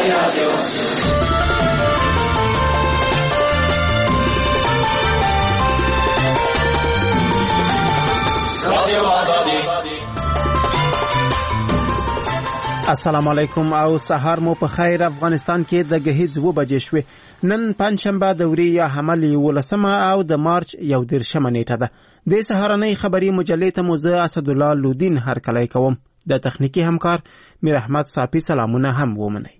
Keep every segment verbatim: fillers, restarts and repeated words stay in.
السلام علیکم او سهار مو په خیر. افغانستان کې د غهیځ و بجې شوې. نن پنځشنبه دوري یا حمل ولسمه او د مارچ یو دیرشمه نیټه ده. د سهارنۍ خبري مجلې ته مو زه اسد الله لودین هرکلی کوم. د تخنیکی همکار میر احمد صافی سلامونه هم ومنئ.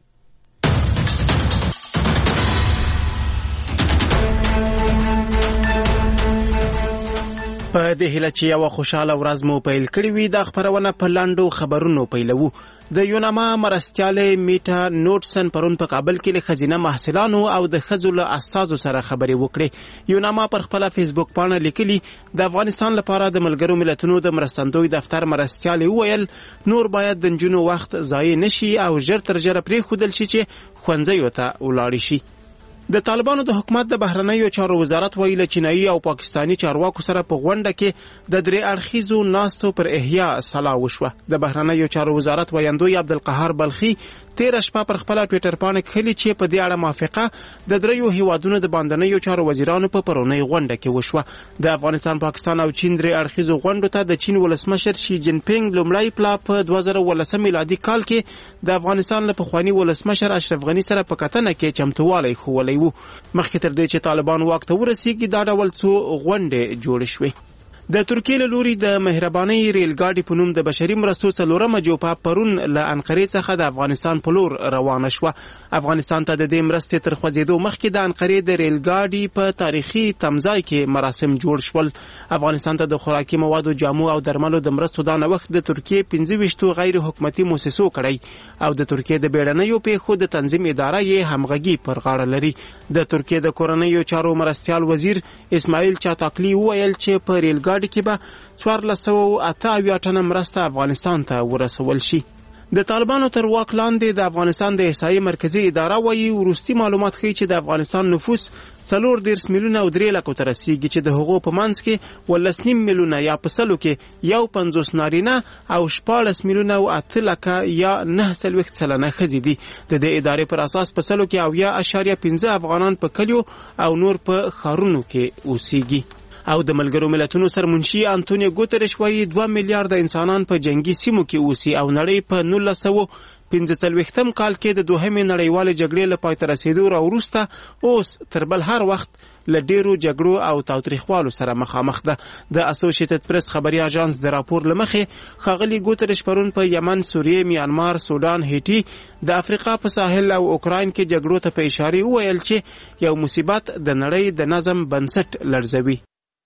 په دې هیله چې یو خوشاله ورځ مو پیل کړې وي. د خبرونه په لاندو خبرونو پیلوو. د یوناما مرستیاله میټا نوټسن پرون په کابل کې له خزینه محصلانو او د خزو له اساسو سره خبرې وکړې. یوناما پر خپل فیسبوک باندې لیکلي د افغانستان لپاره د ملګرو ملتونو د مرستندوی دفتر مرستیاله ویل نور باید د جنونو وخت ضایع نشي او ژر تر ژره پرې خودل شي چې خوندزیو ته ولاړ شي. د طالبانو د حکومت د بهرنیو چارو وزارت ویل چینایي او پاکستانی چارواکو سره په غونډه کې د درې اړخیزو ناستو پر احیا سلا وشوه. د بهرنیو چارو وزارت ویاندوی عبدالقهار بلخي تیر شپه پر خپل ټوئیټر باندې خلی چې په دې اړه موافقه د دریو هیوادونو د باندنیو چارو وزیرانو په پرونی غونډه کې وشوه. د افغانستان پاکستان او چین درې اړخیزو غونډو ته د چین ولسمشر شي جین پینګ لومړی پلا په دوه زره ولس میلادي کال کې د افغانستان له پخوانی ولسمشر اشرف غنی سره په کتنه کې چمتووالی خولی وو. مخکې تر دې چې طالبان واک ته ورسیږي دا ډول څو غونډې جوړې شوې. د ترکیې له لوري د مهرباني ریل ګاډي په نوم د بشري مرستو څلورمه جوپه پرون له انقرې څخه د افغانستان په لور روانه شوه. افغانستان ته د دې مرستې تر خوځېدو مخکې د انقرې د ریل ګاډي په تاریخي تمځای کې مراسم جوړ شول. افغانستان ته د خوراکي موادو، جامو او درملو د مرستو دا نوښت د ترکیې پنځه ویشتو غیر حکومتي مؤسسو کړی او د ترکیې د بیړنیو پیښو د تنظیم اداره یې همغږي پر غاړه لري. د ترکیې د کورنیو چارو مرستیال وزیر اسماعیل چاتاکلی وویل چې په ریل ګاډي کې به څوارلس سوه اته اویا ټنه مرسته افغانستان ته ورسول شي. د طالبانو تر واک لاندې د افغانستان د احصایې مرکزی اداره وایي وروستي معلومات ښیي چې د افغانستان نفوس څلور دېرش میلیونه او درې لکو ته رسیږي چې د هغو په منځ کې ولس نیم میلیونه یا په سلو کې یو پنځوس نارینه او شپاړس میلیونه او اته لکه یا نه څلوېښت سلنه ښځې دي. د دې ادارې پر اساس په سلو کې اویا اعشاریه پنځه افغانان په کلیو او نور په ښارونو کې اوسیږي. او د ملګرو ملتونو سرمنشي انټونیو ګوتریش وایي دوه میلیارډه انسانان په جنگي سیمو کې اوسي او نړۍ په نولس سوه پنځه څلوېښتم کال کې د دوهمې نړیوالې جګړې له پای ته رسېدو راوروسته اوس تر بل هر وخت له ډیرو جګړو او تاوتریخوالو سره مخامخ ده. د اسوسییټډ پریس خبري اژانس د راپور لمخې ښاغلي ګوتریش پرون په یمن، سوریه، میانمار، سودان، هیټي، د افریقا په ساحل او اوکراین کې جګړو ته په اشاره وویل چې یو مصیبت د نړۍ د نظم بنسټ لړزوي.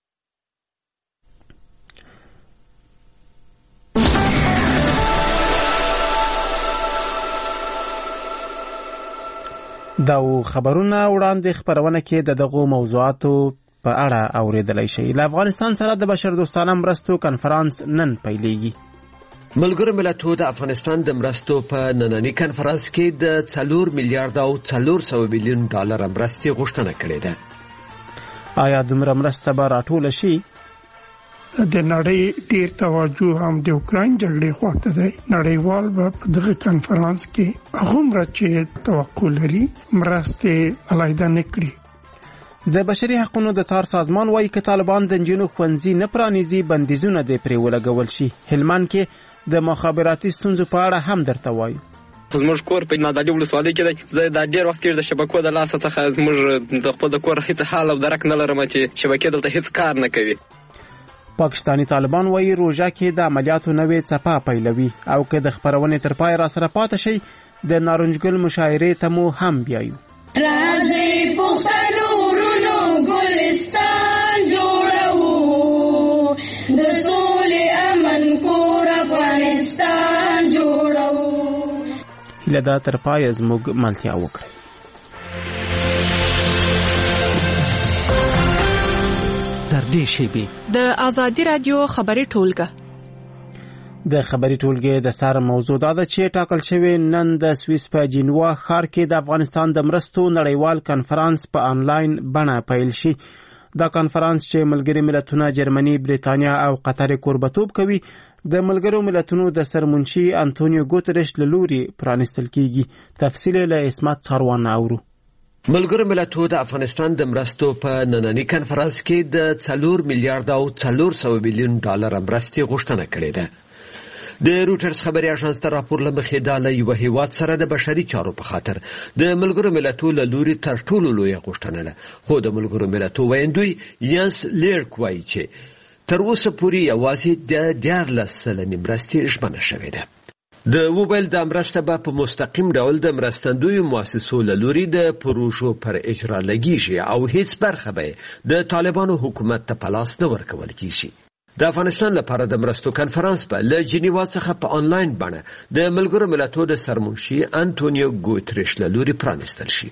دا خبرونه وړاندې خبرونه کې د دغو موضوعاتو په اړه اوریدلای شي. له افغانستان سره د بشردوستانه مرستو کنفرانس نن پیلېږي. ملګرو ملتونو د افغانستان د مرستو په نننی کنفرانس کې د څلور میلیارډ او څلور سوه میلیون ډالر مرستې غوښتنه کړې ده. آیا دومره مرسته به راټوله شي؟ د نړۍ ډیر توجه هم د اوکراین جګړې خواته دی. نړیوال به په دغه کنفرانس کې هغومره چې توقع لري مرستې علیحده نه کړي. د بشري حقوقو د تار سازمان وایي که طالبان د نجونو ښوونځي نه پرانیزي بندیزونه دې پرې ولګول شي. هلمند کې د مخابراتي ستونزو په اړه هم درته وایو. زموږ کور په نادعلي ولسوالۍ کې دی. زه دا ډېر وخت کېږي د شبکو د لاسه څخه زموږ د خپل د کور هېڅ حال او درک نه لرم چې شبکې دلته هېڅ کار نه کوي. پاکستانی طالبان وایي روژه کې د عملیاتو نوې څپه پیلوي او که د خبرونې تر پای را سره پاتې شي د نارنجګل مشاعرې ته مو هم بیایو. راځئ پښتنو ورونو ګلستان جوړو، د سولې امن کور افغانستان جوړو. هیله ده تر پای زموږ ملتیا وکړئ. دې شیبې د آزادی رادیو خبري ټولګه د خبري ټولګې د سر موضوع دا ده چې ټاکل شوی نن د سویس په جنوا ښار کې د افغانستان د مرستو نړیوال کنفرانس په انلاین بڼه پیل شي. دا کانفرنس چې ملګري ملتونه جرمني، بریتانیا او قطر کوربتوب کوي د ملګرو ملتونو د سرمنشي انټونیو ګوتریش له لوري پرانستل کیږي. تفصیل له اسمت څاروان اورو. ملګرو ملتونو د افغانستان د مرستو په نننی کنفرانس کې د څلور میلیارډ او څلور سوه میلیون ډالر مرستې غوښتنه کړې ده. د روټرز خبري اژانس ته راپور لمخې دا له یو هیواد سره د بشري چارو په خاطر د ملګرو ملتونو له لوري تر ټولو لویه غوښتنه ده. خو د ملګرو ملتونو ویندوی یانس لیرک وایي چې تر اوسه پورې یوازې د دیارلس سلنې مرستې ژمنه شوې ده. د موبایل د مرسته به په مستقیم ډول د مرستندویو مؤسسو له لوري د پروژو پر اجرا لګیږي او هیڅ برخه به د طالبانو حکومت ته په لاس نه ورکول کیږي. د افغانستان لپاره د مرستو کنفرانس په له جنیوا څخه په آنلاین بڼه د ملګرو ملتونو د سرمنشي انټونیو ګوتریش له لوري پرانستل شي.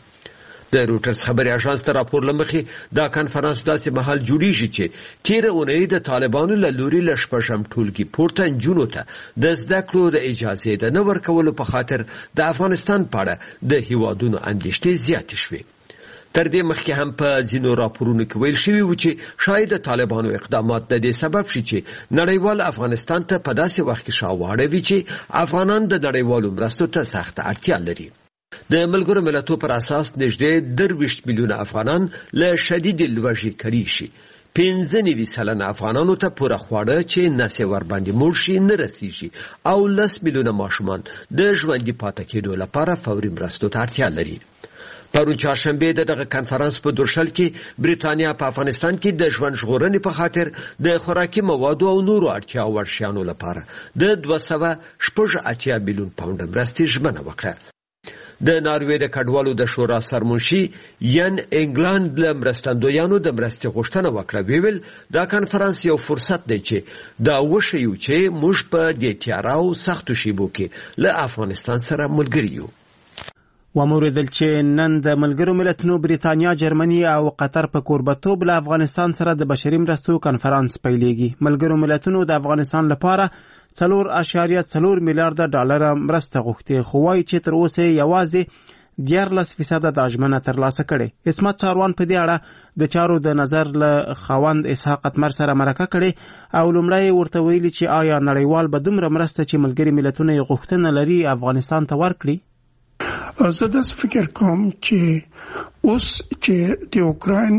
د روټرز خبري اژانس ته راپور لمخې دا کنفرانس داسې مهال جوړیږي چې تیر اونۍ د طالبانو له لوري له شپږم ټولګي پورته نجونو ته د زده کړو د اجازې د نه ورکولو په خاطر د افغانستان په اړه د هیوادونو اندېښنې زیاتې شوې. تر دې مخکې هم په ځینو راپورونو کې ویل شوي و چې شاید د طالبانو اقدامات د دې سبب شي چې نړیوال افغانستان ته په داسې وخت کې شاواړوي چې افغانان د نړیوالو مرستو ته سخت اړتیا لري. د ملګرو ملتونو پر اساس نږدې درویشت میلیونه افغانان له شدید لوږې کړي شي. پنځه نوي سلنه افغانانو ته پوره خواړه چې نسې ورباندې موړ شي نه رسیږي او لس میلیونه ماشومان د ژوندي پاتې کېدو لپاره فوري مرستو ته اړتیا لري. پرون چهارشنبه د دغه کنفرانس په درشل کې بریتانیا په افغانستان کې د ژوند ژغورنې په خاطر د خوراکي موادو او نورو اړتیا وړ شیانو لپاره د دوه سوه شپږ اتیا میلیون پاونډ مرستې ژمنه وکړه. د ناروې د کډوالو د شورا سرمنشي ین انګلند له مرستندویانو د مرستې غوښتنه وکړه. ویل دا کنفرانس یو فرصت دی چې دا وښیو چې موږ په دې تیاره او سختو شیبو کې له افغانستان سره ملګري یو. وموردل چې نن د ملګرو ملتونو بریتانیا، جرمني او قطر په کوربتوب له افغانستان سره د بشري مرستو کنفرانس پیلېږي. ملګرو ملتونو د افغانستان لپاره څلور اعشاریه څلور میلیارډ ډالر مرسته غوښتې، خو وایي چې تر اوسه یوازې دیارلس فیصده د ژمنه ترلاسه کړې. اسمت څاروان په دې اړه د چارو د نظر له خاوند اسحاق اتمر سره مرکه کړې او لومړی ورته ویلي چې آیا نړیوال به دومره مرسته چې ملګري ملتونه یې غوښتنه لري افغانستان ته ورکړي. زه داسې فکر کوم چې اوس چې د اوکراین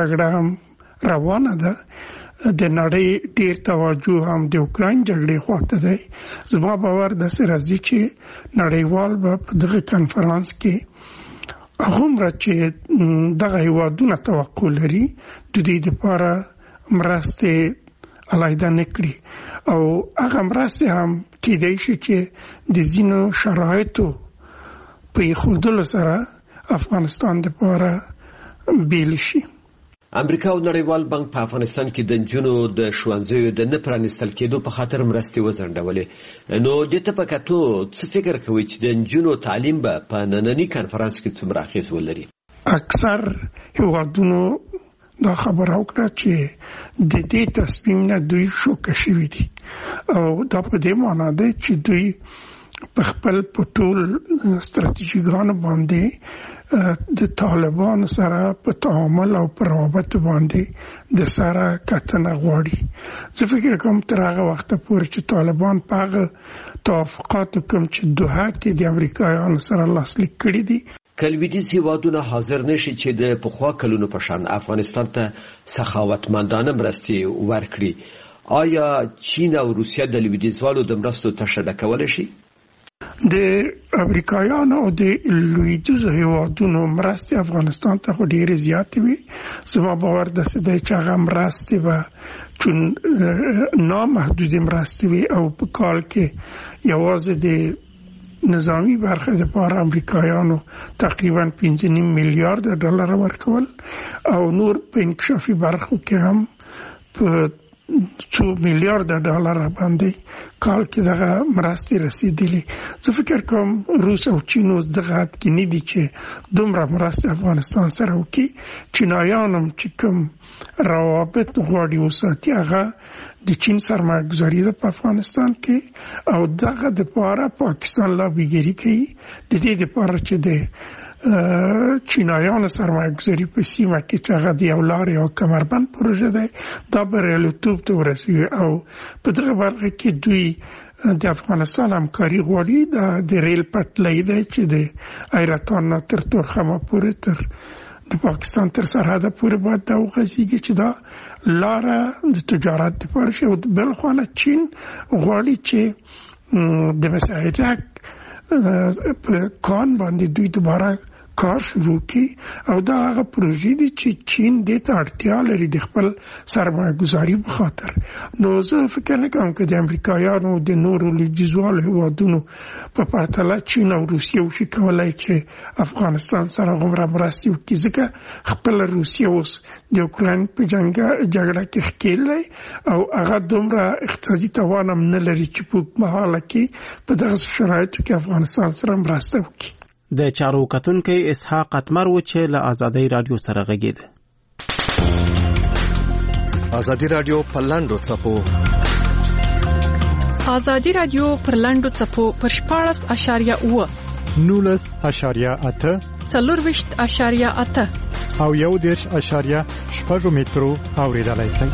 جګړه روانه ده د نړۍ ډیر توجه هم د اوکراین جګړې خواته دی. زما باور داسې راځي چې نړیوال به په دغه کنفرانس کې هغومره چې دغه هیوادونه توقع لري د دې لپاره مرستې علیحده نه کړي او هغه مرستې هم کېدای شي چې د ځینو شرایطو په خودلو سره افغانستان د پاره بیل شي. امریکا او نړیوال بانک په افغانستان کې د جنونو د ښوونځیو د نه پرانستل کېدو په خاطر مرستې وځنډولې. نو د ته په کتو څه فکر کوي چې د جنونو تعلیم به په نننی کنفرانس کې څومره اغېز ولري؟ اکثر هیوادونو دا خبره وکړه چې د دې تصمیم نه دوی شوکه شوي دي او دا په دې معنی ده چې دوی په خپل په ټول ستراتیژیګانو باندې د طالبانو سره په تعامل او په روابط باندې د سره کتنه غواړي. زه فکر کوم تر هغه وخت پورې چې طالبان په هغه توافقاتو کوم چې دوحه کې د امریکایانو سره لاسلیک کړي دي کلویدیز هیوادونه حاضر نشي چې د پخوا کلونو په شان افغانستان ته سخاوتمندانه مرستې ورکړي. آیا چین او روسیه د لویدیځوالو د مرستو تشه ډکولی شي؟ د امریکایانو او د لویدیځو هیوادونو مرستې افغانستان ته خو ډېرې زیاتې وي. زما باور داسې دی چې هغه مرستې به چون نامحدودې مرستې وي او په کال کې یوازې د نظامی برخه لپاره امریکایانو تقریبا پنځه نیم میلیارډ ډالر ورکول او نور په انکشافي برخو کې هم په څو میلیارډ ډالر باندې کال کې دغه مرستې رسیدلې. زه فکر کوم روس او چین اوس دغه حد کې نه دي چې دومره مرستې افغانستان سره وکړي. چینایان هم چې کوم روابط غواړي وساتي هغه د چین سرمایه‌ګذاري ده په افغانستان کې او دغه دپاره پاکستان لابیګري کوي د دې دپاره چې د چینایانو سرمایه‌گذاري په سیمه کې چې هغه د یو لارې او کمربند پروژه ده دا بریالیتوب ته ورسوي او په دغه برخه کې دوی د افغانستان همکاري غواړي د ریل پټلۍ ده چې د ایرتان تر تورخمه پورې تر د پاکستان تر سرحده پورې باید دا وغځيږي چې دا لاره د تجارت لپاره شي او بل خو نه چین غواړي چې د مساعدت په کان باندې دوی دوباره کار شروع کی او دا هغه پروژې دي چې چین د ته اړتیا لري د خپل سرمایه‌ګذاري په خاطر. نو زه فکر نه کوم چې د امریکایانو د نورو لویدیځوالو هیوادونو په پرتله چین او روسیه وشي کولای چې افغانستان سره غوړه مرستې وکړي ځکه خپل روسیه اوس د اوکراین په جنگ جګړه کې ښکېل او هغه دومره اقتصادي توان هم نه لري چې په مهاله کې په دغه شرایطو کې افغانستان سره مرسته وکړي. د چارو کتونکو اسحاق اتمر و چې له آزادۍ رادیو سره غږیده. آزادۍ رادیو پلاندو چپو آزادۍ رادیو پرلاندو چپو پر شپاړس اشاریه اوه نولس اشاریه اته څلورویشت اشاریه اته او یو دېرش اشاریه شپږ مترو اوریدلای شئ.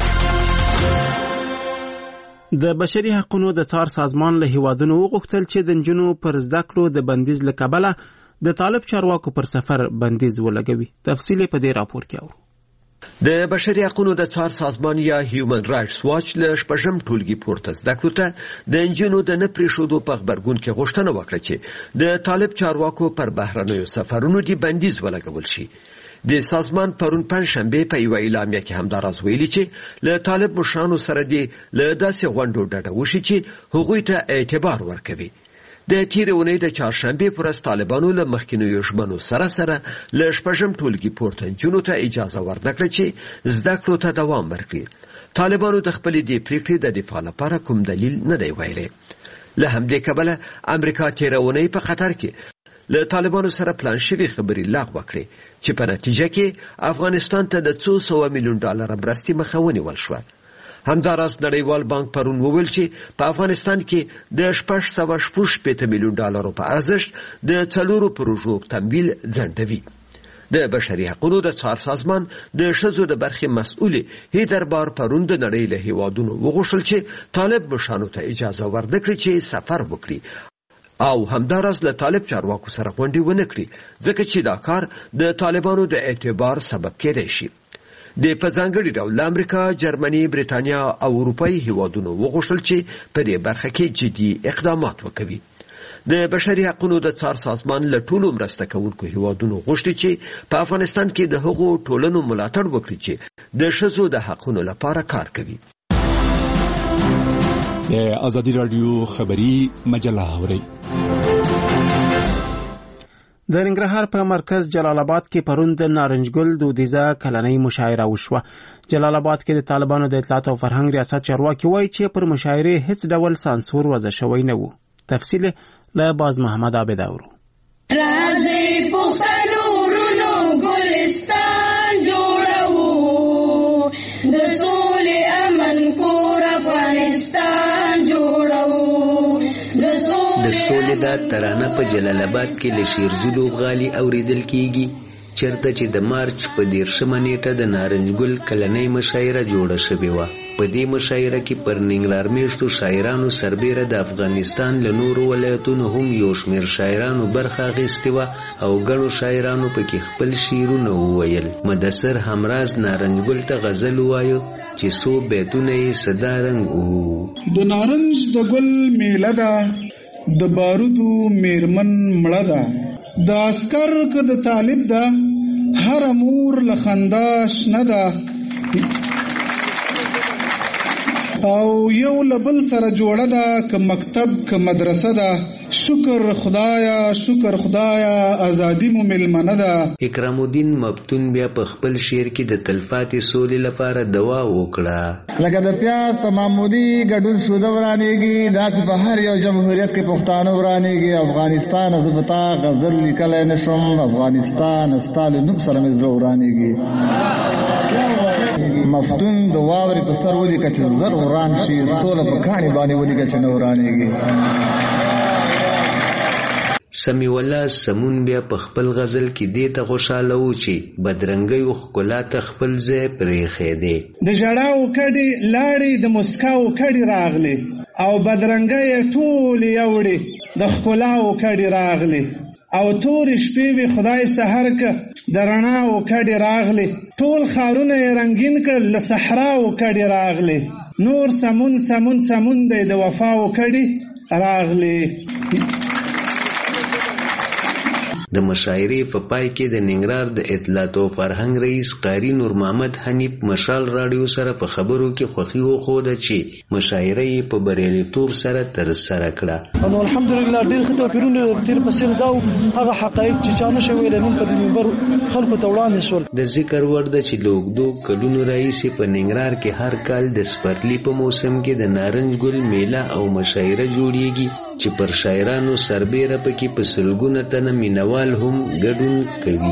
د بشري حقوقو د څار سازمان له هیوادونو وغوښتل چې د نجونو پر زده کړو د بندیز له کبله د طالب چارواکو پر سفر بندیز ولګوي. تفصیل په دې راپور کې اورو. د بشري حقوقو د څار سازمان یا هیومن رائټس واچ له شپږم ټولګي پورته زده کړو ته د نجونو د نه پریښودو په خبرګون کې غوښتنه وکړه چې د طالب چارواکو پر بهرنیو سفرونو دی بندیز ولګول شي. د سازمان پرون پنځشنبه په یو اعلامیه کې همداراز ویلي چې له طالب مشرانو سره دی له داسې غونډو ډډه وشي چې هغوی ته اعتبار ورکوي. د تیرې اونۍ د چهارشنبه پر اس طالبانو له مخکینیو ژمنو سره سره له شپږم ټولګي پورته نجونو ته اجازه ورنکړه چې زده کړو ته دوام ورکړي. طالبانو د خپلې دې پریکړې د دفاع لپاره کوم دلیل نه دی ویلي. له همدې کبله امریکا تیرې اونۍ په قطر کې له طالبانو سره پلان شوی خبري لغوه کړې چې په نتیجه کې افغانستان ته د څو سوه میلیون ډالر مرستې مخه ونیول شوه. همداراز نړیوال بانک پرون وویل چې په افغانستان کې د شپږ سوه شپږ شپېته میلیون ډالرو په ارزښت د څلورو پروژو تمویل ځنډوي. د بشري حقوقو د څار سازمان د ښځو د برخې مسؤلې هیدر بار پرون د نړۍ له هیوادونو وغوښتل چې طالب مشرانو ته اجازه ورنکړي چې سفر وکړي او همداراز له طالب چارواکو سره غونډې ونه کړي ځکه چې دا کار د طالبانو د اعتبار سبب کېدای شي. د په ځانګړي ډول امریکا، جرمني، بریتانیا او اروپایي هیوادونو وغوښتل چې په دې برخه کې جدي اقدامات وکړي. د بشري حقوقو د څار سازمان له ټولو مرسته کوونکو هیوادونو غوښتي چې په افغانستان کې د هغو ټولنو ملاتړ وکړي چې د ښځو د حقوقو لپاره کار کوي. د آزادۍ رادیو خبری مجله اوري. د ننګرهار په مرکز جلال آباد کې پرون د نارنجګل دودیزه کلنۍ مشاعره وشوه. جلال آباد کې د طالبانو د اطلاعات او فرهنګ ریاست چارواکي وایي چې پر مشاعره هیڅ ډول سانسور وضع شوی نه و. تفصیل له باز محمد عابد اورو. راځي پښتنو ورونو ګلستان جوړو د سولې امن کور افغانستان جوړو د سولې دا ترانه په جلال آباد کې له شیرزلو غالي اوریدل کیږي چرته چې د مارچ په دیرشمه نیټه د نارنجګل کلنۍ مشاعره جوړه شوې وه. په دې مشاعره کې پر ننګرهار میشتو شاعرانو سربیره د افغانستان له نورو ولایتونو هم یو شمېر شاعرانو برخه اخیستې وه او ګڼو شاعرانو پکې خپل شعرونه وویل. مدثر همراز نارنجګل ته غزل ووایه چې څو بیتونه یې صدارنګ وو. د نارنج د ګل میله ده د بارودو میرمن مړه ده د عسکر که د طالب ده هر مور له خندا شنه ده او یو له بل سره جوړه ده که مکتب که مدرسه ده شکر خدایا شکر خدایا ازادي مو ملمنه ده. اکرام الدین مفتون بیا په خپل شعر کې د تلپاتې سولې لپاره دعا وکړه. لکه د پیاز په معمولي ګډون سوده ورانېږي داسې په هر یو جمهوریت کې پښتانه ورانېږي. افغانستان زه به تا غزل لیکلی نه شم افغانستان ستا له نوم سره مې زړه ورانېږي. مفتون د واورې په سر ولیکه چې زر وران شي سوله په کاڼي باندې ولیکه چې نه ورانېږي. سمی الله سمون بیا په خپل غزل کې دې ته خوشاله و چې بدرنګي او ښکلا ته خپل ځای پرېښی دی. د ژړاو کډې لاړې د مسکاو کډې راغلې او بدرنګي ټولې یوړې د ښکلاو کډې راغلې او تورې شپې وې خدای سحر که د رڼاو کډې راغلې ټول ښارونه یې رنګین کړل له صحراو کډې راغلې نور سمون سمون سمون دی د وفاو کډې راغلې. د مشاعرې په پای کې د ننګرهار د اطلاعات او فرهنګ رئیس قاری نور محمد حنیف مشال راډیو سره په خبرو کې خوښي وښوده چې مشاعره یې په بریالیتوب سره ترسره کړه. نو الحمدلله ډېر ښه توپیرونه تیر په څېر دا هغه حقایق چې چا نشي ویلی نن په دې منبر خلکو ته وړاندې شول. د ذکر وړ ده چې له اوږدو کلونو راهیسې په ننګرهار کې هر کال د سپرلي په موسم کې د نارنج ګل میله او مشاعره جوړیږي چې پر شاعرانو سربیره پکې په سلګونه تنه مینوال هم ګډون کوي.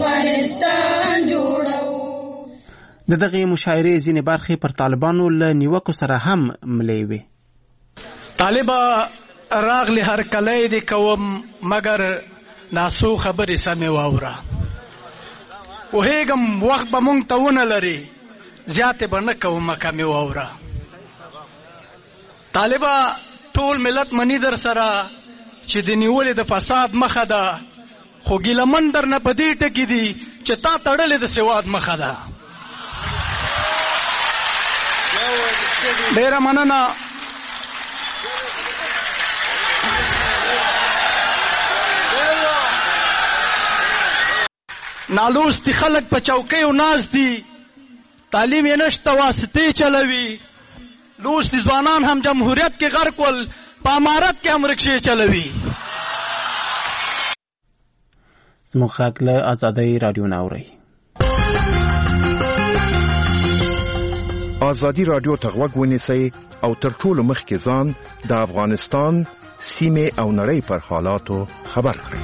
د دغه مشاعرې ځینې برخې پر طالبانو له نیوکو سره هم ملې وې. طالبه راغلی هر کلی دې کوم مګر ناسو خبرې سمې واوره پوهېږم وخت به مونږ ته ونه لري زیاتې به نه کومه کمې واوره. طالبه ټول ملت منی در سره چې د نیولې د فساد مخه ده خو ګیلمن در نه په دې ټکي دي چې تا تړلې د سواد مخه ده. ډېره مننه. نالوستي خلک په چوکیو ناست دي تعلیم یې نشته واسطې چلوي لوستي ځوانان هم جمهوریت کې غرق ول په امارت کې هم رکشې چلوي. زموږ غږ له ازادۍ راډیو نه اورئ. ازادي راډیو ته غوږ ونیسئ او تر ټولو مخکې ځان د افغانستان سیمې او نړۍ پر حالاتو خبر کړئ.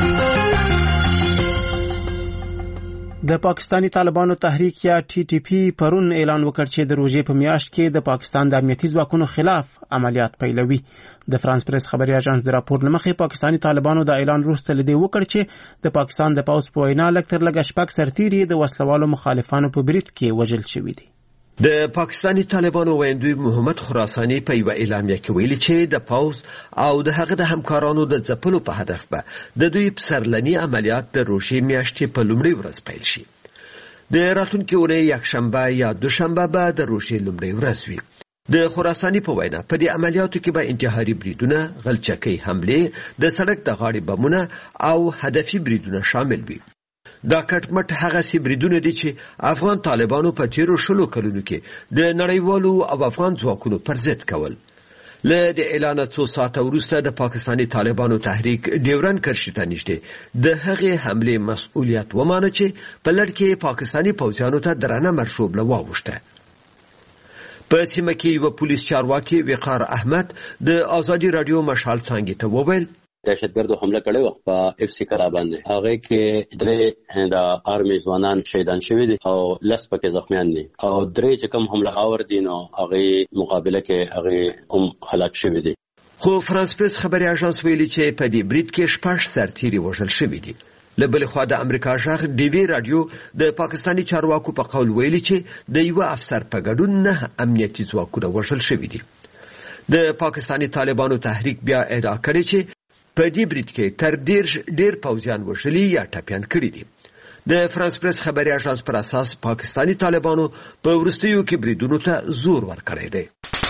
د پاکستانی طالبانو تحریک یا ټي ټي پی پرون اعلان وکړ چې د روژې په میاشت کې د پاکستان د امنیتي ځواکونو خلاف عملیات پیلوي. د فرانس پریس خبري اژانس د راپور لمخې پاکستانی طالبانو د اعلان وروسته لدی وکړ چې د پاکستان د پوځ په وینا لږ تر لږه شپږ سرتیري د وسلوالو مخالفانو په برید کې وژل شوي دي. د پاکستانی طالبانو ویاندوی محمد خراسانی په یو اعلامیه کې ویلي چې د پوځ او د هغه د همکارانو د ځپلو په هدف به د دوی پسرلني عملیات د روژې میاشتې په لومړۍ ورځ پیل شي. د راتلونکي اونۍ یکشنبه یا دوشنبه به د روژې لومړۍ ورځ وي. د خراسانی په وینا په دې عملیاتو کې به انتحاري بریدونه، غلچکۍ حملې، د سړک د غاړې بمونه او هدفي بریدونه شامل وي. دا کټمټ هغه سی بریدونه دي چې افغان طالبانو په تیرو شلو کلونو کې د نړیوالو او افغان ځواکونو پر ضد کول. له د اعلان څو ساعته وروسته د پاکستانی طالبانو تحریک ډیورن کرښې ته نږدې د هغې حملې مسؤلیت ومانه چې په لړ کې پاکستانی پوځیانو ته درنه مرشوبله واوښته. په سیمه کې یو پولیس چارواکي وقار احمد د ازادي راډیو مشال څانګې ته وویل دهشتګردو حمله کړې و په اف سی کلا باندې هغه کې درې د آرمي ځوانان شهیدان شوي دي او لس پکې زخمیان دي او درې چې کوم حمله آور دي نو هغه مقابله کې هغه هم هلاک شوي دي. خو فرانس پریس خبري اژانس ویلي چې په دې برید کې شپږ سرتیري وژل شوي دي. له بلې خوا د امریکا ژغ ډي وي راډیو د پاکستانی چارواکو په قول ویلي چې د یو افسر په ګډون نه امنیتي ځواکونه وژل شوي دي. د پاکستانی طالبانو تحریک بیا ادعا کړې چې په دې برید کې تر ډیر ډیر پوځیان وژلي یا ټپیان کړي دي. د فرانس پریس خبري اژانس پر اساس پاکستانی طالبانو په وروستیو کې بریدونو ته زور ورکړی دی.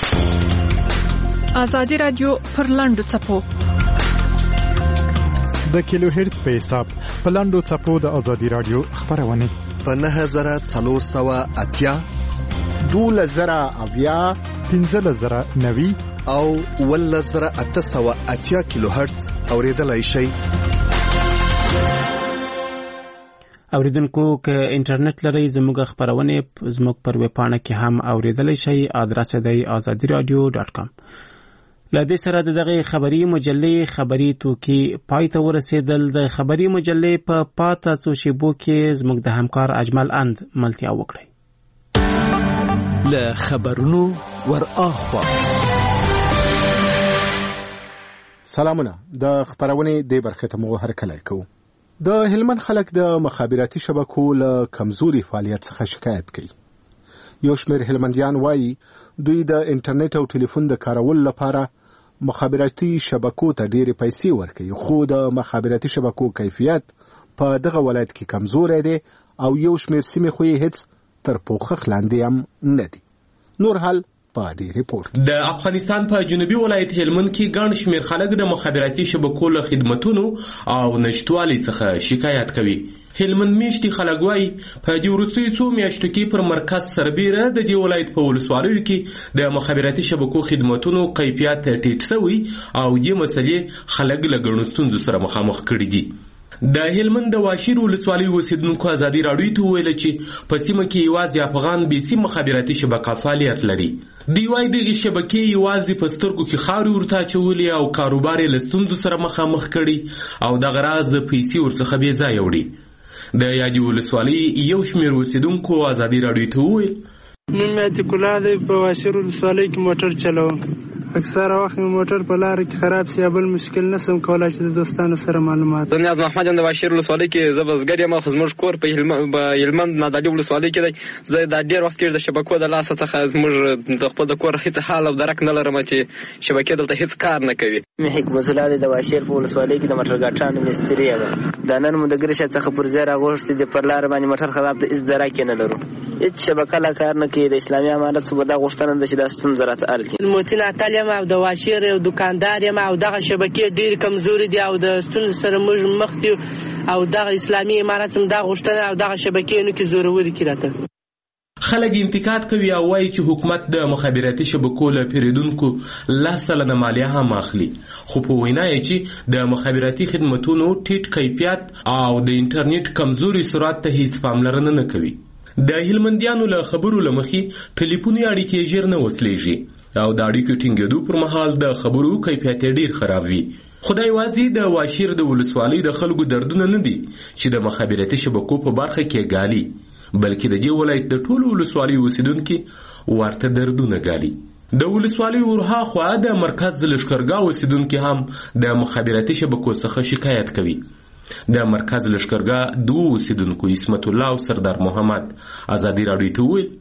ازادي رادیو پر لاندو څپو د کیلو هرتز په حساب په لاندو څپو د ازادي رادیو خبرونه په نهه زره څلور سوه اتیا دوله زره اویا پنځه زره نوي او ولس زره اته سوه اتیا کیلو هرتز اوریدلای شئ. اوریدونکو که انټرنیټ لرئ زموږ خبرونه زموږ پر ویب پاڼه کې هم اوریدلای شئ. آدرس دی azadi radio dot com. له دې سره دغه خبري مجلې خبري توکي پای ته ورسېدل. د خبري مجلې په پاته څو شیبو کې زموږ د همکار اجمل اند ملتیا وکړي. له خبرونو ور اخوا سلامونه د خبرونه د برخه ته مو هرکلی کوو. د هلمند خلک د مخابراتي شبکو له کمزوري فعالیت څخه شکایت کوي. یو شمېر هلمندیان وایي دوی د انټرنیټ او ټلیفون د کارولو لپاره مخابراتي شبکو ته ډېرې پیسې ورکوي، خو د مخابراتي شبکو کیفیت په دغه ولایت کې کمزوری دی او یو شمېر سیمې خو یې هیڅ تر پوښښ لاندې هم نه دي. نور حال په دې ریپورت. د افغانستان په جنوبي ولایت هلمند کې ګڼ شمېر خلک د مخابراتي شبکو له خدمتونو او نشتوالي څخه شکایت کوي. هلمند میشتي خلک وایي په دې وروستیو څو میاشتو کې پر مرکز سربیره د دې ولایت په ولسوالیو کې د مخابراتي شبکو خدمتونو کیفیت ټیټ شوی او دې مسلې خلک له ګڼو ستونزو سره مخامخ کړي دي. د هلمند د واشیر ولسوالۍ اوسیدونکو ازادي راډیو ته وویل چې په سیمه کې یوازې افغان بي سي مخابراتي شبکه فعالیت لري. دوی وایي دغې شبکې یوازې په سترګو کې خاورې ورته اچولې او کاروبار یې له ستونزو سره مخامخ کړي او دغه راز پیسې ورڅخه بې ځایه وړي. د یادې ولسوالۍ یو شمېر اوسیدونکو ازادي راډیو ته وویل نوم مې عتیق الله دی. په واشیر ولسوالۍ کې موټر چلوم. اکثره وخت مې موټر په لاره کې خراب سي، بل مشکل نسم کولای چې د دوستانو سره معلومات. زه نیاز محمد یم د واشیر ولسوالۍ کې زه بزګر یم. خو زموږ کور په هلمند نادعلي ولسوالۍ کې دی. زه دا ډېر وخت کېږي د شبکو د لاسه څخه زموږ د خپل د کور هېڅ حال او درک نه لرم چې شبکې دلته هېڅ کار نه کوي. مې حکمت الله دی د واشیر په ولسوالۍ کې د موټر ګاټانو مستري یم. د نن مو د ګرشا څخه پر ځای راغوښتې د پر لاره باندې موټر خراب د هېڅ درک نه لرو. هېڅ شبکه لا کار نه کوي. د اسلامي امارت څخه دا غوښتنه ده چې دا ستونزه راته حل کړي. موتین اتل یم او د واشیر یو دکاندار یم او دغه شبکې ډېرې کمزوري دي او د ستونزو سره موږ مخ دي او دغه اسلامي امارت هم دا غوښتنه او دغه شبکې نو کې زوروري کړي راته. خلک انتقاد کوي او وایي چې حکومت د مخابراتي شبکو له پیریدونکو لس سلنه مالیه هم اخلي، خو په وینا یې چې د مخابراتي خدمتونو ټیټ کیفیت او د انټرنیټ کمزوري سرعت ته هیڅ پاملرنه نه کوي. د هلمندیانو له خبرو له مخې ټلیفوني اړیکې ژر نه وصلېږي او د اړیکو ټینګېدو پر مهال د خبرو کیفیت ډیر خراب وي. خدای یوازې د واشیر د ولسوالۍ د خلکو دردونه نه دي چې د مخابراتي شبکو په برخه کې ګالي، بلکې د دې ولایت د ټولو ولسوالۍ اوسیدونکي ورته دردونه ګالي. د ولسوالۍ ورها خوا د مرکز لښکرګاه اوسیدونکي هم د مخابراتي شبکو څخه شکایت کوي. د مرکز لښکرګاه دوه اوسیدونکو اسمت الله او سردار محمد ازادي راډیو ته وویل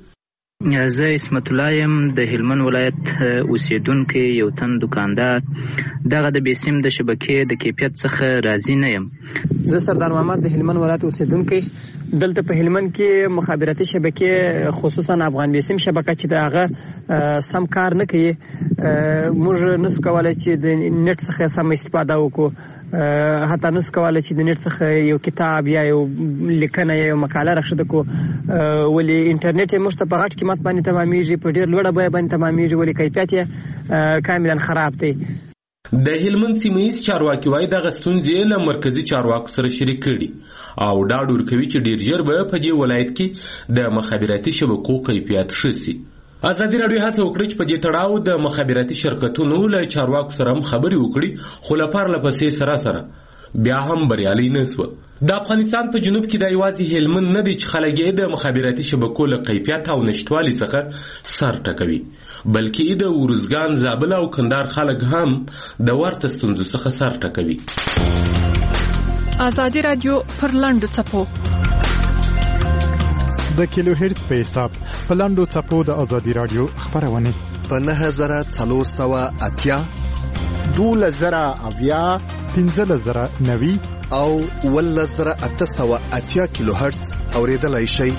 زه اسمت الله یم د هلمند ولایت اوسیدونکی یو تن دکاندار. دغه د بیسیم د شبکې د کیفیت څخه راضي نه یم. زه سردار محمد د هلمند ولایت اوسیدونکی. دلته په هلمند کې مخابراتي شبکې خصوصا افغان بیسیم شبکه چې دغه سم کار نه کوي. موږ نسو کولای چې د نت څخه سم استفاده وکړو، حتی نسو کولای چې د نت څخه یو کتاب یا یو لیکنه یا یو مقاله راخښته کو. ولې انټرنیټ یې موږ ته په غټ قیمت باندې تمامیږي، په ډېر لوړه بیه باندې تمامیږي، ولې کیفیت یې کاملا خراب دی. د هلمند سیمه ییز چارواکي وایي دغه ستونزې له مرکزي چارواکو سره شریک کړي او ډاډ ورکوي چې ډېر ژر به په دې ولایت کې د مخابراتي شبکو کیفیت ښه سي. ازادي راډیو هڅه وکړه چې په دې تړاو د مخابراتي شرکتونو له چارواکو سره هم خبرې وکړي، خو له پرله پسې سره سره بیا هم بریالي نه سوه. د افغانستان په جنوب کې دا یوازې هلمند نه دی چې خلک یې د مخابراتي شبکو له کیفیت او نشتوالي څخه سر ټکوي، بلکې د ورزګان، زابل او کندهار خلک هم د ورته ستونزو څخه سر ټکوي. ازادي راډیو پر لاندو څپو د کیلو هرتز په حساب په لاندو څپو د ازادي راډیو خبرونه په نهه زره څلور سوه اتیا، دولس زره اویا، پنځلس زره نوي او ولس زره اته سوه اتیا کیلو هرتز اوریدلای شئ.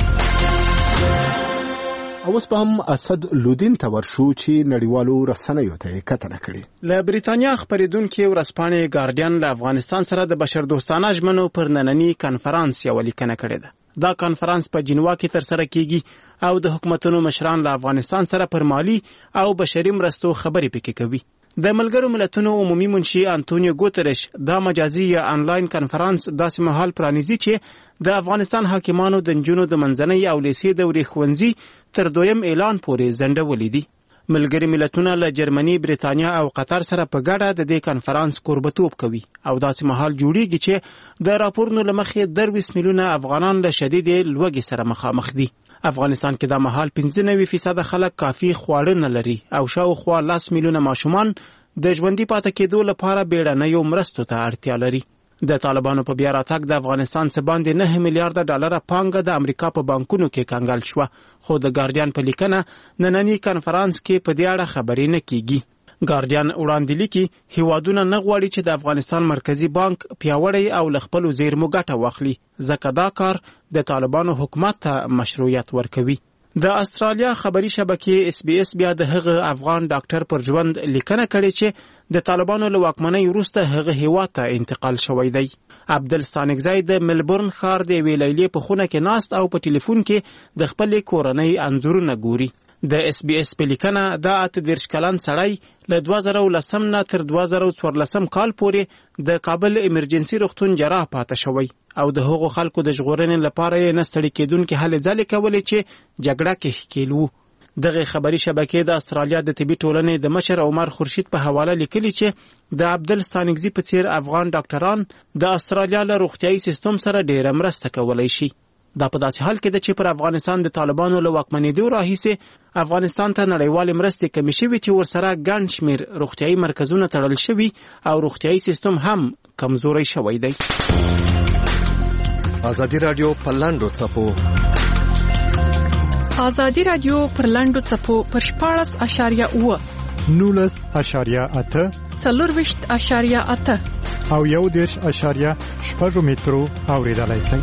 اوس په هم اسد لودین ته ورشو چې نړیوالو رسنیو ته کتنه کړې. له بریتانیا خبرېدونکي ورځپاڼې ګارډین له افغانستان سره د بشردوستانه ژمنو پر ننني کنفرانس یوه لیکنه کړې ده. دا کنفرانس په جنوا کې ترسره کیږي او د حکومتونو مشران له افغانستان سره پر مالی او بشري مرستو خبرې پکې کوي. د ملګرو ملتونو عمومي منشي انټونیو ګوترش دا مجازي یا انلاین کنفرانس داسې مهال پرانیزي چې د افغانستان حاکمانو د نجونو د منځنۍ او لیسې دورې ښوونځي تر دویم اعلان پورې ځنډولي دي. ملګري ملتونه له جرمني، بریتانیا او قطر سره په ګډه د دې کنفرانس کوربتوب کوي او داسې مهال جوړیږي چې د راپورونو له مخې درویس میلیونه افغانان له شدیدې لوږې سره مخامخ دي. افغانستان کې دا مهال پنځه نوي فیصده خلک کافي خواړه نه لري او شاوخوا لس میلیونه ماشومان د ژوندي پاتې کېدو لپاره بیړنیو مرستو ته اړتیا لري. د طالبانو په بیا راتګ د افغانستان څخه باندې نه میلیارډ ډالر پانګه د امریکا په بانکونو کې کنګل شوه، خو د ګارډین په لیکنه نننی کانفرنس کې په دې اړه خبرې نه کیږي. ګارډین وړاندې لیکي هیوادونه نه غواړي چې د افغانستان مرکزی بانک پیاوړی او ل خپل زیرمو ګټه واخلي، ځکه دا کار د طالبانو حکومت ته مشروعیت ورکوي. د استرالیا خبري شبکې اس بي اس بیا د هغه افغان ډاکټر پر ژوند لیکنه کړې چې د طالبانو له واکمنۍ وروسته هغه هیواد ته انتقال شوی دی. عبدالستانکزی د ملبورن ښار د یوې لیلې په خونه کې ناست او په ټلیفون کې د خپلې کورنۍ انځورونه ګوري. د اس بي اس په لیکنه دا اته دېرش کلن سړی له دوه زره لسم نه تر دوه زره څوارلسم کال پورې د کابل ایمرجنسي روغتون جراح پاتې شوی او د هغو خلکو د ژغورنې لپاره یې نه ستړي کېدونکې هلې ځلې کولې چې جګړه کې ښکېل وو. دغه خبري شبکې د استرالیا د طبي ټولنې د مشر عمر خورشید په حواله لیکلي چې د عبدالستانکزي په څیر افغان ډاکټران د استرالیا له روغتیایي سیستم سره ډیره مرسته کولی شي. دا په داسې حال کې ده چې پر افغانستان د طالبانو له واکمنېدو راهیسې افغانستان ته نړیوالې مرستې کمې شوي چې ورسره ګڼ شمېر روغتیایي مرکزونه تړل شوي او روغتیایي سیستم هم کمزوری شوی دی. ازادي راډیو پر لاندو څپو ازادي راډیو پر لاندو څپو پر شپاړس اشاریه اوه نولس اشاریه اته څلورویشت اشاریه اته او یو دېرش اشاریه شپږ مترو اورېدلی شئ.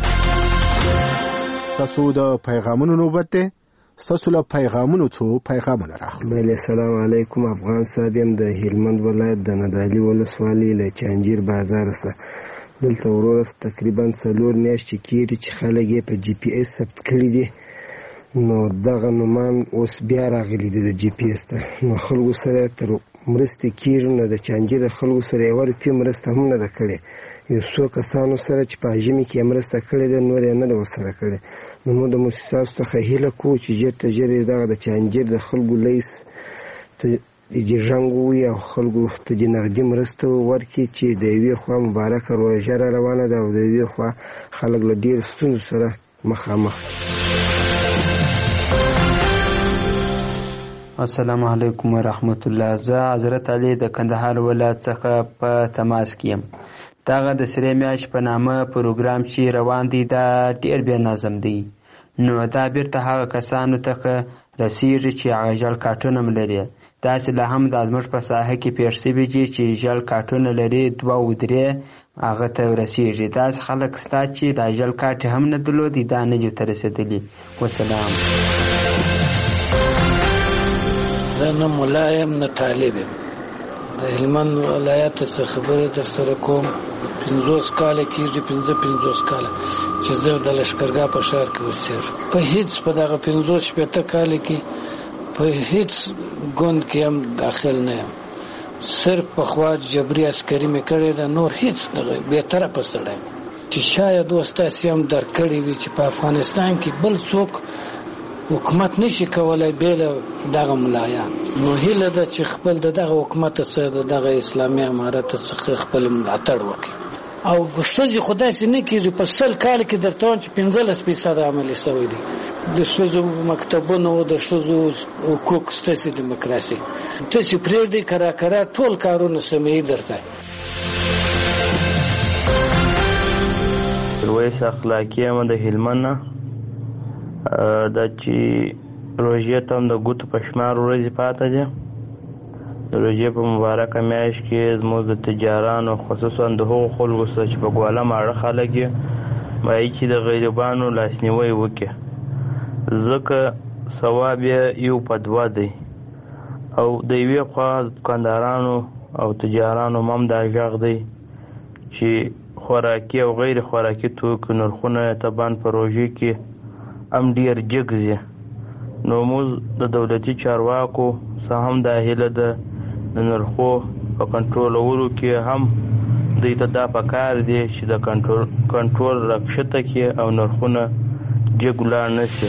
تاسو د پیغامونو نوبت دی. تاسو له پیغامونو څو پیغامونه راخلو. بله السلام علیکم. افغان صاحب یم د هلمند ولایت د ندالي ولسوالۍ له چانجیر بازار څخه. دلته وروسته تقریبا څلور میاشتې کېږي چې خلک یې په جی پی ایس ثبت کړي دي، نو دغه نومان اوس بیا راغلي دي د جی پی ایس ته. نو خلکو سره تر مرستې کېږي، نو د چانجیر خلکو سره یوه روپۍ مرسته هم نه ده کړې. یو څو کسانو سره چې په ژمي کې مرسته کړې ده نور یې نه ده ورسره کړې. نو موږ د موسساتو څخه هیله کوو چې ژر تر ژره دغه د چانجیر د خلکو لیس ته د ژنګ ووایي او خلکو ته د نغدي مرسته ورکړي چې د یوې خوا مبارکه روژه را روانه ده او د یوې خوا خلک له ډېرو ستونزو سره مخامخ دي. السلام علیکم ورحمت الله. زه حضرت علي د کندهار ولایت څخه په تماس کې یم. دغه د سرې میاشت په نامه پروګرام چې روان دی دا ډېر بې نظم دی. نو دا بیرته هغه کسانو ته رسیږي چې هغه ژل کارټونه هم لري. داسې لا هم دا زموږ په ساحه کې پېښ شوي دي چې ژل کارټونه لري دوه او درې هغه ته رسیږي. داسې خلک شته چې دا ژل کارټ هم نه درلودي، دا نه دي ته رسېدلي. وسلام. زه نه ملا یم نه طالب یم، د هلمند ولایت څخه خبرې در سره کوم. پنځوس کاله کېږي، پنځه پنځوس کاله چې زه د لښکرګاه په ښار کې اوسېږم. په هېڅ په دغه پنځوس شپېته کاله کې په هېڅ ګوند کې هم داخل نه یم. صرف پخوا جبري عسکري مې کړې ده، نور هېڅ دغه بېطرفه سړی یم چې شاید اوس تاسې هم درک کړي وي چې په افغانستان کې بل څوک حکومت نشي کولای بې له دغه ملایان. نو هیله ده چې خپل د دغه حکومت څخه د دغه اسلامي امارت څخه خپل ملاتړ وکړي. او ښځې خو داسې نه کېږي، په سل کال کې درته وایم چې پنځلس فیصده عملي شوی دی. د ښځو مکتبونو د ښځو حقوق ستاسې دیموکراسي تاسې پرېږدئ کرا کرا ټول کارونه سموي درته. رویس اخلاقي یم د هلمند نه. دا چې روژې ته هم د ګوتو په شمار ورځې پاته دي. د روژې په مبارکه میاشت کې زموږ د تجارانو خصوصا د هغو خلکو سره چې په ګواله ماړه خلک یې وایي چې د غریبانو لاسنیوی وکړي، ځکه ثواب یې یو په دوه دی. او د یوې خوا دکاندارانو او تجارانو هم دا غږ دی چې خوراکي او غیر خوراکي توکو نرخونه طبعا په روژې کې هم ډېر جګ ځي. نو موږ د دولتي چارواکو څخه هم دا هیله ده د نرخو په کنټرولولو کې هم دوی ته دا پکار دی چې د کنټرول کنټرول راکښته کړي او نرخونه جګ ولاړ نه شي.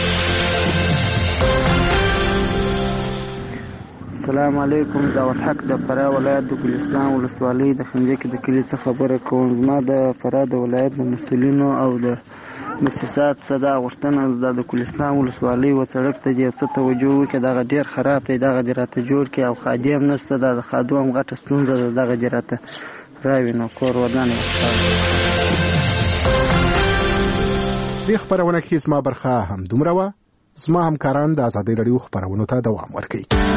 السلام علیکم. داود حق د فراه ولایت د ګلستان ولسوالۍ د خنجکې د کلي څخه خبره کوم. زما د فراه د ولایت د مسؤلینو او د مؤسسات څه دا غوښتنه د کلستان ولسوالۍ و سړک ته دې څه توجه وکړي دغه ډېر خراب دی دغه دې راته جوړ کړي او خادم نشته د خادو هم غټه ستونزه ده دغه دې راته راوي نو کور ودانې دې خبرونه کې زما برخه هم دومره وه زما همکاران د ازادۍ راډیو خبرونو ته دوام ورکوي